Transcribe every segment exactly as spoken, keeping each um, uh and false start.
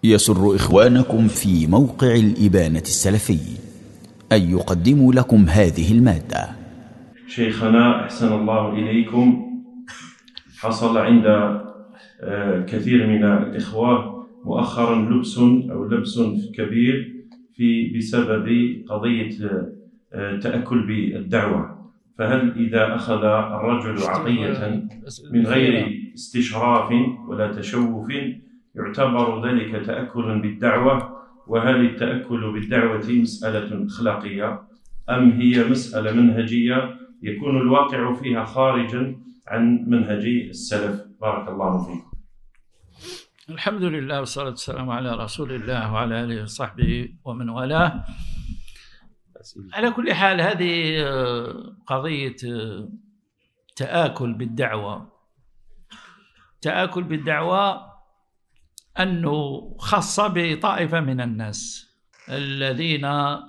يسر إخوانكم في موقع الإبانة السلفي أن يقدموا لكم هذه المادة. شيخنا أحسن الله إليكم، حصل عند كثير من الإخوة مؤخرا لبس أو لبس كبير في بسبب قضية تأكل بالدعوة. فهل إذا أخذ الرجل عطية من غير استشراف ولا تشوف يعتبر ذلك تأكل بالدعوة؟ وهل التأكل بالدعوة مسألة أخلاقية أم هي مسألة منهجية يكون الواقع فيها خارجا عن منهج السلف؟ بارك الله فيك. الحمد لله والصلاة والسلام على رسول الله وعلى آله وصحبه ومن والاه. على كل حال هذه قضية تآكل بالدعوة تآكل بالدعوة أنه خاصة بطائفة من الناس الذين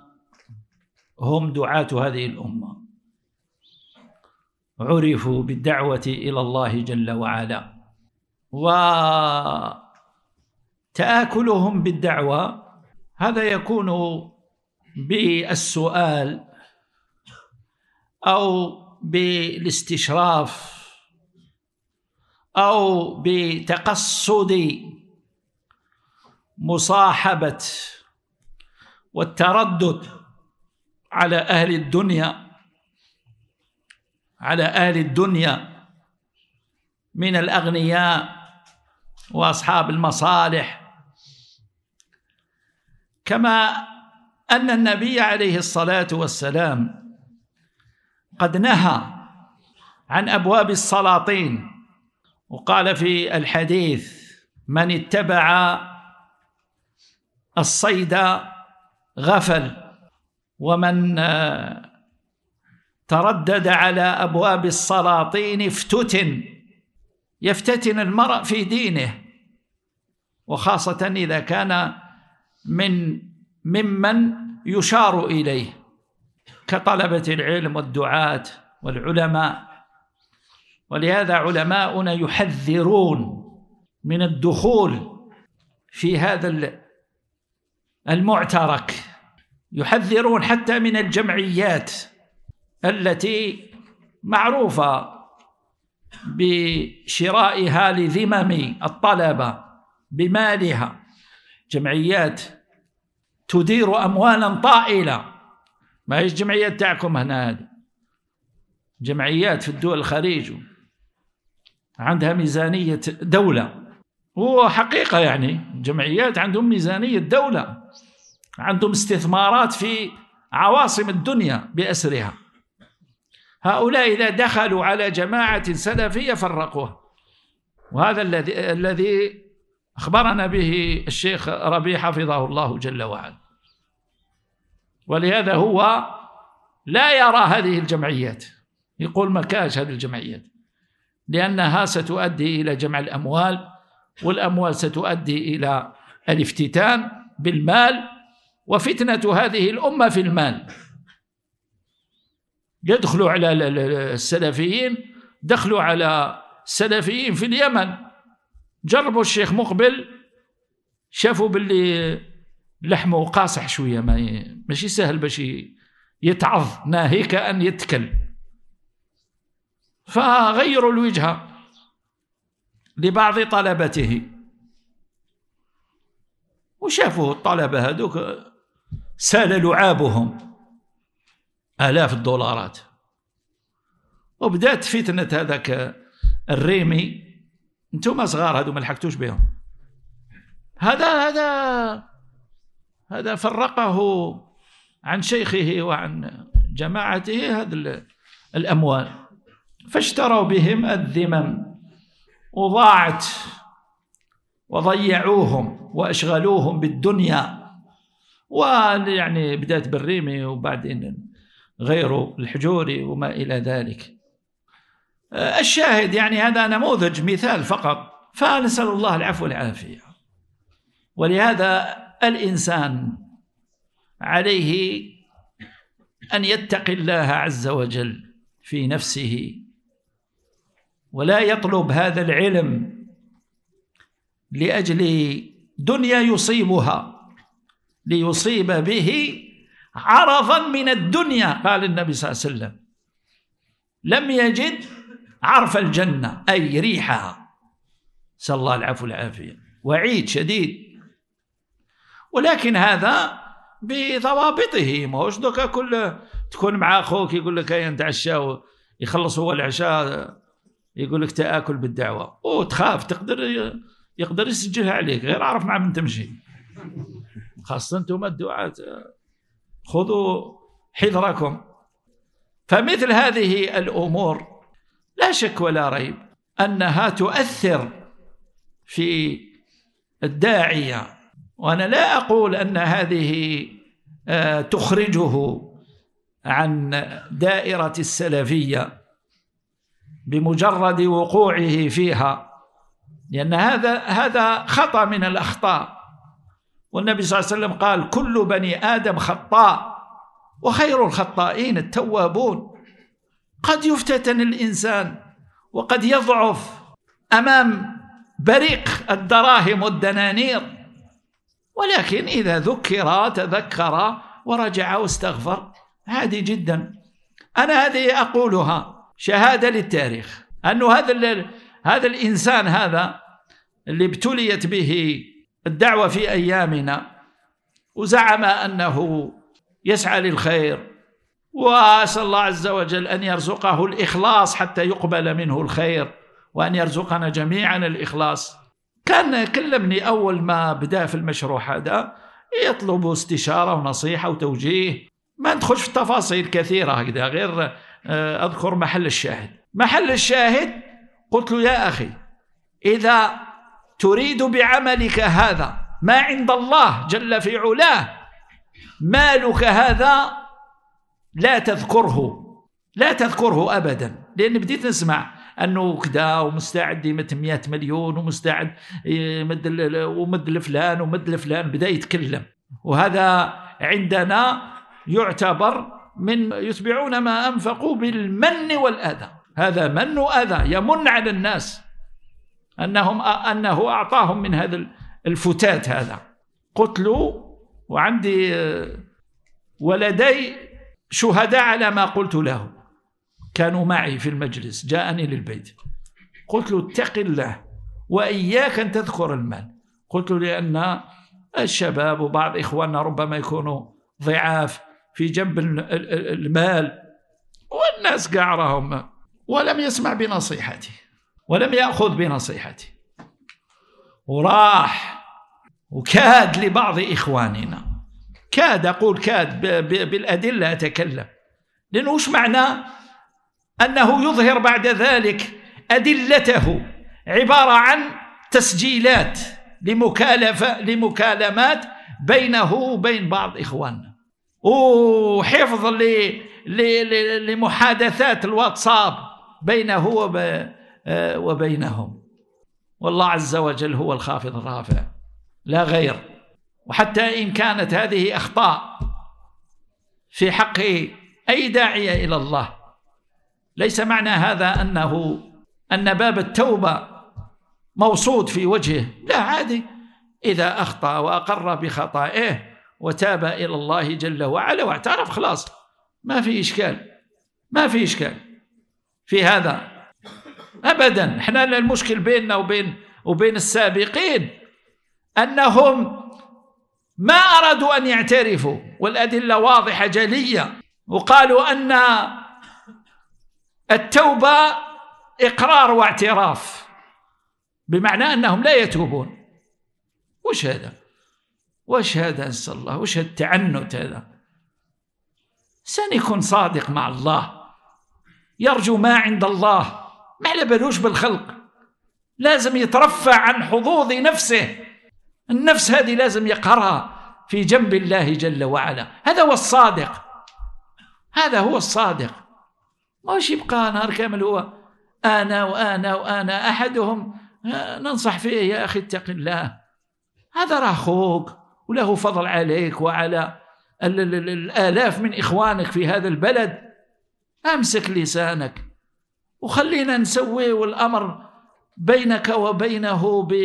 هم دعاة هذه الأمة، عرفوا بالدعوة إلى الله جل وعلا، وتآكلهم بالدعوة هذا يكون بالسؤال أو بالاستشراف أو بتقصد مصاحبة والتردد على أهل الدنيا على أهل الدنيا من الأغنياء وأصحاب المصالح، كما أن النبي عليه الصلاة والسلام قد نهى عن أبواب السلاطين، وقال في الحديث: من اتبع الصيد غفل، ومن تردد على أبواب السلاطين افتتن. يفتتن المرء في دينه، وخاصة إذا كان من ممن يشار إليه كطلبة العلم والدعاة والعلماء. ولهذا علماؤنا يحذرون من الدخول في هذا المعترك، يحذرون حتى من الجمعيات التي معروفة بشرائها لذمم الطلبة بمالها، جمعيات تدير أموالا طائلة. ما هي الجمعيات تاعكم هنا، هذه جمعيات في الدول الخليج عندها ميزانية دولة، هو حقيقة يعني جمعيات عندهم ميزانية دولة، عندهم استثمارات في عواصم الدنيا بأسرها. هؤلاء إذا دخلوا على جماعة سلفية فرقوها، وهذا الذي الذي أخبرنا به الشيخ ربيع حفظه الله جل وعلا. ولهذا هو لا يرى هذه الجمعيات، يقول ما كاش هذه الجمعيات، لأنها ستؤدي إلى جمع الأموال، والأموال ستؤدي إلى الافتتان بالمال، وفتنة هذه الأمة في المال. يدخلوا على السلفيين، دخلوا على السلفيين في اليمن، جربوا الشيخ مقبل، شافوا باللي لحمه قاصح شوية، ما ماشي سهل باش يتعظ، ناهيك أن يتكل. فغيروا الوجهة لبعض طلبته، وشافوا الطلبة هذوك سال لعابهم آلاف الدولارات، وبدأت فتنة هذاك الريمي. انتم صغار هذو ما لحقتوش بهم. هذا هذا هذا فرقه عن شيخه وعن جماعته هذا الأموال، فاشتروا بهم الذمم، وضاعت وضيعوهم وأشغلوهم بالدنيا. ويعني بدأت بالريمي وبعدين غيره الحجوري وما إلى ذلك. الشاهد يعني هذا نموذج مثال فقط، فنسأل الله العفو والعافية. ولهذا الإنسان عليه أن يتقي الله عز وجل في نفسه، ولا يطلب هذا العلم لأجل دنيا يصيبها ليصيب به عرضا من الدنيا. قال النبي صلى الله عليه وسلم: لم يجد عرف الجنة أي ريحها. نسأل الله العفو والعافية. وعيد شديد. ولكن هذا بضوابطه، ما هوش دوكا كل تكون مع أخوك يقول لك هيا نتعشى يخلص هو العشاء يقول لك تآكل بالدعوة وتخاف تقدر يقدر يسجلها عليك غير عرف مع من تمشي. خاصة أنتم الدعاة خذوا حذركم. فمثل هذه الأمور لا شك ولا ريب أنها تؤثر في الداعية، وأنا لا أقول أن هذه تخرجه عن دائرة السلفية بمجرد وقوعه فيها، لأن هذا هذا خطأ من الأخطاء. والنبي صلى الله عليه وسلم قال: كل بني آدم خطاء وخير الخطائين التوابون. قد يفتتن الإنسان وقد يضعف أمام بريق الدراهم والدنانير، ولكن إذا ذكر تذكر ورجع واستغفر عادي جدا. أنا هذه أقولها شهادة للتاريخ أنه هذا هذا الإنسان هذا اللي ابتليت به الدعوة في أيامنا وزعم أنه يسعى للخير، وأسأل الله عز وجل أن يرزقه الإخلاص حتى يقبل منه الخير، وأن يرزقنا جميعا الإخلاص. كان كلمني أول ما بدأ في المشروع هذا يطلب استشارة ونصيحة وتوجيه، ما ندخلش في تفاصيل كثيرة هكذا، غير أذكر محل الشاهد. محل الشاهد قلت له: يا أخي، إذا تريد بعملك هذا ما عند الله جل في علاه، مالك هذا لا تذكره، لا تذكره أبدا. لأن بديت نسمع أنه كذا ومستعد يمد مئة مليون ومستعد يمد ومد لفلان ومد لفلان، بدأ يتكلم. وهذا عندنا يعتبر من يتبعون ما أنفقوا بالمن والأذى. هذا من وأذى، يمن على الناس أنهم أنه أعطاهم من هذا الفتات هذا. قلت له، وعندي ولدي شهداء على ما قلت له، كانوا معي في المجلس، جاءني للبيت. قلت له: اتق الله وإياك أن تذكر المال. قلت له: لأن الشباب وبعض إخواننا ربما يكونوا ضعاف في جنب المال، والناس قاعرهم. ولم يسمع بنصيحتي ولم يأخذ بنصيحتي، وراح وكاد لبعض إخواننا، كاد أقول كاد بالأدلة أتكلم، لأنه وش معنى أنه يظهر بعد ذلك أدلته عبارة عن تسجيلات لمكالفة لمكالمات بينه وبين بعض إخواننا، وحفظ لمحادثات الواتساب بينه وبينهم. والله عز وجل هو الخافض الرافع لا غير. وحتى إن كانت هذه أخطاء في حق أي داعية إلى الله، ليس معنى هذا أنه أن باب التوبة موصود في وجهه، لا، عادي. إذا أخطأ وأقر بخطائه وتاب إلى الله جل وعلا واعترف، خلاص ما في إشكال، ما في إشكال في هذا أبدا. إحنا المشكل بيننا وبين وبين السابقين أنهم ما أرادوا أن يعترفوا، والأدلة واضحة جلية، وقالوا أن التوبة إقرار واعتراف، بمعنى أنهم لا يتوبون. وش هذا؟ وش هذا؟ أسأل الله، وش التعنت هذا؟ سن يكون صادق مع الله، يرجو ما عند الله، ما على بالوش بالخلق، لازم يترفع عن حظوظ نفسه. النفس هذه لازم يقهرها في جنب الله جل وعلا. هذا هو الصادق، هذا هو الصادق. ماش يبقى نهار كامل هو أنا وأنا وأنا. أحدهم ننصح فيه: يا أخي اتق الله، هذا راه أخوك وله فضل عليك وعلى الآلاف من إخوانك في هذا البلد، أمسك لسانك وخلينا نسوي الأمر بينك وبينه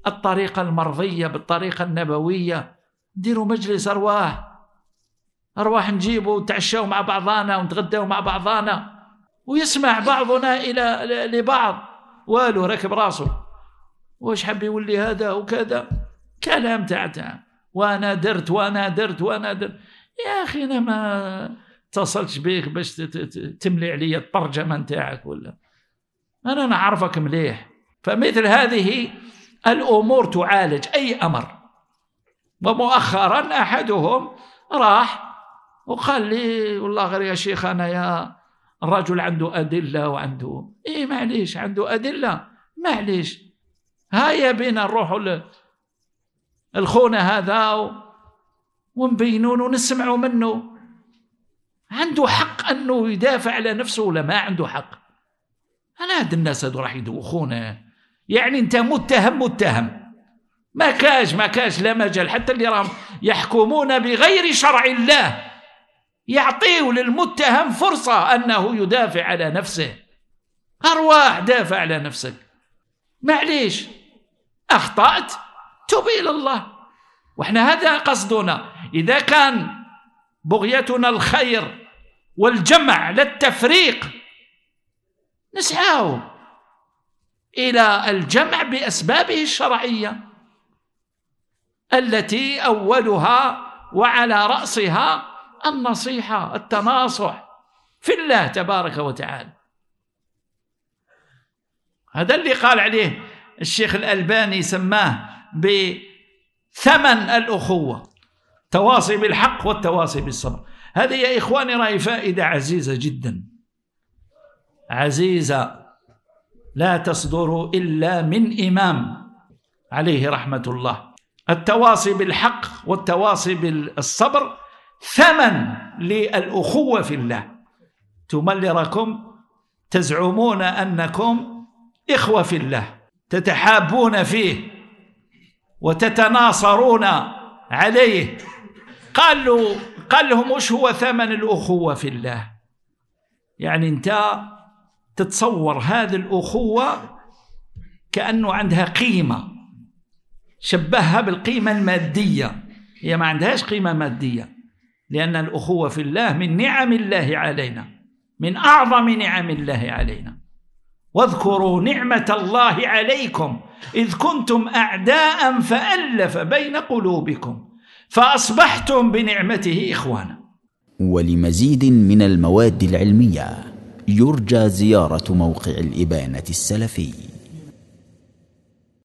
بالطريقة المرضية، بالطريقة النبوية. نديروا مجلس أرواح، أرواح نجيبوا ونتعشوا مع بعضنا ونتغدوا مع بعضنا، ويسمع بعضنا إلى لبعض. والو ركب راسه، واش حب يولي هذا وكذا، كلام تاع وانا درت وانا درت وانا درت. يا أخي أنا ما اتصلتش بيك باش تملي علي الترجمة نتاعك، ولا أنا نعرفك مليح. فمثل هذه الأمور تعالج أي أمر. ومؤخرا أحدهم راح وقال لي والله غير يا شيخ أنا يا الرجل عنده أدلة وعنده إيه معليش عنده أدلة معليش، هيا بينا نروحوا الخونة هذا ونبينون ونسمعوا منه عنده حق أنه يدافع على نفسه ولا ما عنده حق. أنا هاد الناس هادو راح يدوخونا، يعني أنت متهم متهم ما كاش ما كاش لا مجال. حتى اللي راهم يحكمون بغير شرع الله يعطيه للمتهم فرصة أنه يدافع على نفسه. أرواح دافع على نفسك، معليش أخطأت توب إلى الله. وإحنا هذا قصدنا. إذا كان بغيتنا الخير والجمع للتفريق نسعى إلى الجمع بأسبابه الشرعية التي أولها وعلى رأسها النصيحة، التناصح في الله تبارك وتعالى. هذا اللي قال عليه الشيخ الألباني، سماه بثمن الأخوة، تواصي بالحق والتواصي بالصبر. هذه يا إخواني رأي فائدة عزيزة جدا، عزيزة لا تصدر إلا من إمام عليه رحمة الله. التواصي بالحق والتواصي بالصبر ثمن للأخوة في الله. تملركم تزعمون أنكم إخوة في الله، تتحابون فيه وتتناصرون عليه. قالوا قال لهم وش هو ثمن الأخوة في الله؟ يعني أنت تتصور هذه الأخوة كأنه عندها قيمة، شبهها بالقيمة المادية. هي ما عندهاش قيمة مادية، لأن الأخوة في الله من نعم الله علينا، من أعظم نعم الله علينا. واذكروا نعمة الله عليكم إذ كنتم أعداء فألف بين قلوبكم فأصبحتم بنعمته إخوانا. ولمزيد من المواد العلمية يرجى زيارة موقع الإبانة السلفي.